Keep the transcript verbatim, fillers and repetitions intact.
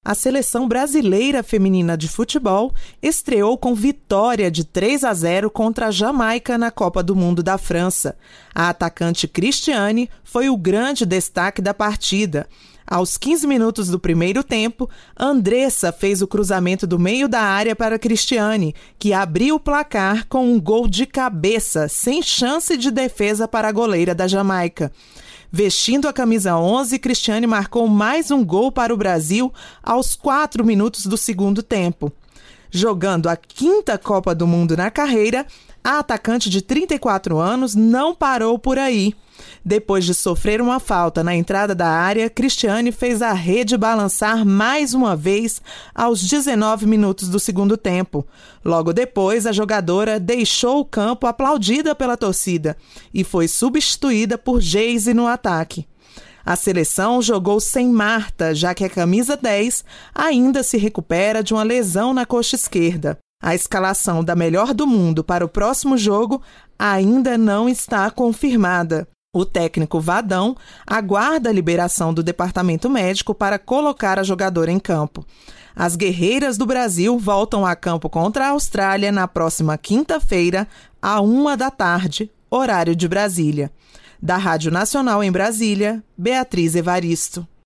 A seleção brasileira feminina de futebol estreou com vitória de três a zero contra a Jamaica na Copa do Mundo da França. A atacante Cristiane foi o grande destaque da partida. Aos quinze minutos do primeiro tempo, Andressa fez o cruzamento do meio da área para Cristiane, que abriu o placar com um gol de cabeça, sem chance de defesa para a goleira da Jamaica. Vestindo a camisa onze, Cristiane marcou mais um gol para o Brasil aos quatro minutos do segundo tempo. Jogando a quinta Copa do Mundo na carreira, a atacante de trinta e quatro anos não parou por aí. Depois de sofrer uma falta na entrada da área, Cristiane fez a rede balançar mais uma vez aos dezenove minutos do segundo tempo. Logo depois, a jogadora deixou o campo aplaudida pela torcida e foi substituída por Geise no ataque. A seleção jogou sem Marta, já que a camisa dez ainda se recupera de uma lesão na coxa esquerda. A escalação da melhor do mundo para o próximo jogo ainda não está confirmada. O técnico Vadão aguarda a liberação do departamento médico para colocar a jogadora em campo. As guerreiras do Brasil voltam a campo contra a Austrália na próxima quinta-feira, à uma da tarde, horário de Brasília. Da Rádio Nacional em Brasília, Beatriz Evaristo.